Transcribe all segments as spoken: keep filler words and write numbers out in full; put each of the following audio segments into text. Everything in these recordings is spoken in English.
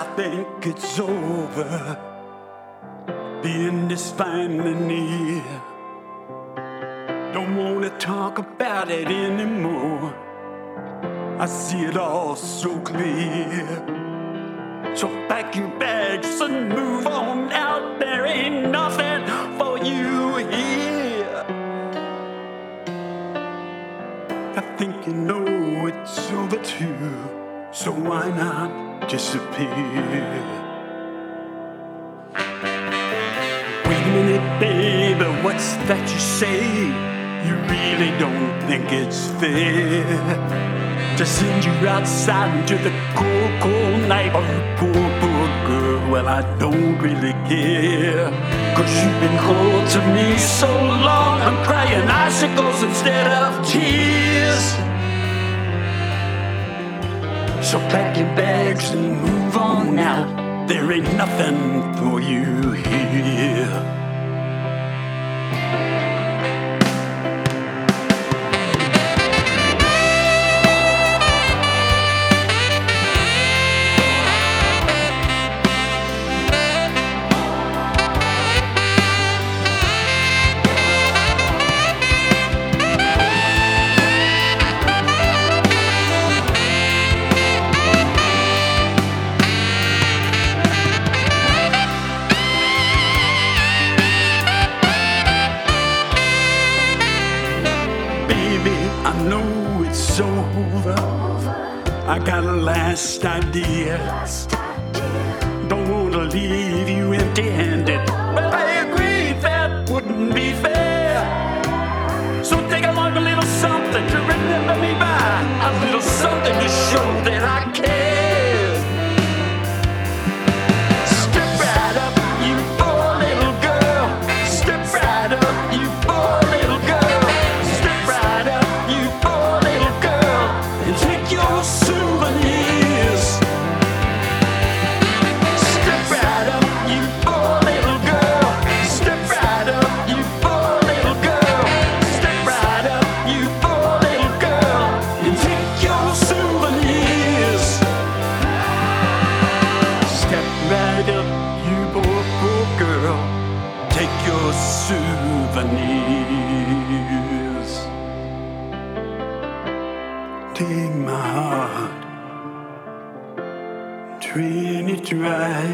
I think it's over. The end is finally near. Don't wanna talk about it anymore. I see it all so clear. So pack your bags and move on out. There ain't nothing for you here. I think you know it's over too. So why not disappear? Wait a minute, baby, what's that you say? You really don't think it's fair to send you outside into the cold, cold night? Oh, you poor, poor girl, well, I don't really care. Cause you've been cold to me so long, I'm crying icicles instead of tears. So pack your bags and move on now. There ain't nothing for you here. I know it's over. I got a last idea. Don't want to leave you empty-handed, but I agree that wouldn't be fair. So take along a little something to remember me by, a little something to show that I care. Step right up, you poor little girl. Step right up, you poor little girl. Step right up, you poor little girl, and take your souvenirs. Step right up, you poor little girl. Step right up, you poor little girl. Step right up, you poor little girl, and take your souvenirs. Step right up, you poor, poor girl. Take your souvenirs. Take my heart, drain it dry.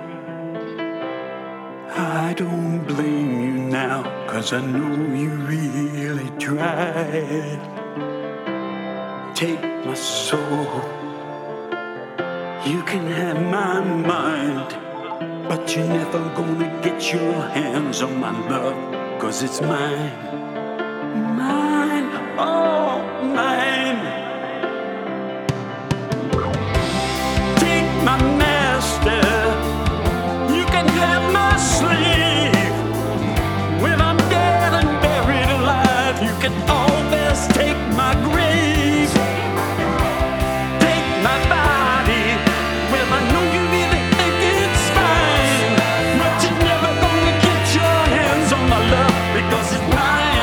I don't blame you now, cause I know you really tried. Take my soul, you can have my mind, but you're never gonna get your hands on my love, cause it's mine. Mine, oh, mine. Take my master, you can have my slave. When I'm dead and buried alive, you can always take my grave. Take my body, well, I know you really think it's fine, but you're never gonna get your hands on my love, because it's mine.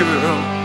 girl.